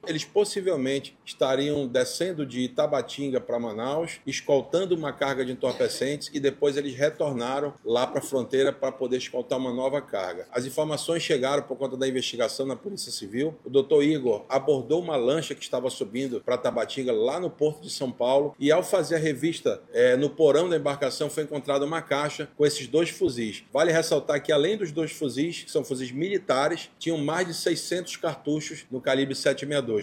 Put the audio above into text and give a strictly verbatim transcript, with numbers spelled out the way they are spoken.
Eles possivelmente estariam descendo de Itabatinga para Manaus, escoltando uma carga de entorpecentes e depois eles retornaram lá para a fronteira para poder escoltar uma nova carga. As informações chegaram por conta da investigação na Polícia Civil. O doutor Igor abordou uma lancha que estava subindo para Tabatinga lá no Porto de São Paulo e ao fazer a revista é, no porão da embarcação foi encontrada uma caixa com esses dois fuzis. Vale ressaltar que além dos dois fuzis, que são fuzis militares, tinham mais de seiscentos cartuchos no calibre sete sessenta e dois.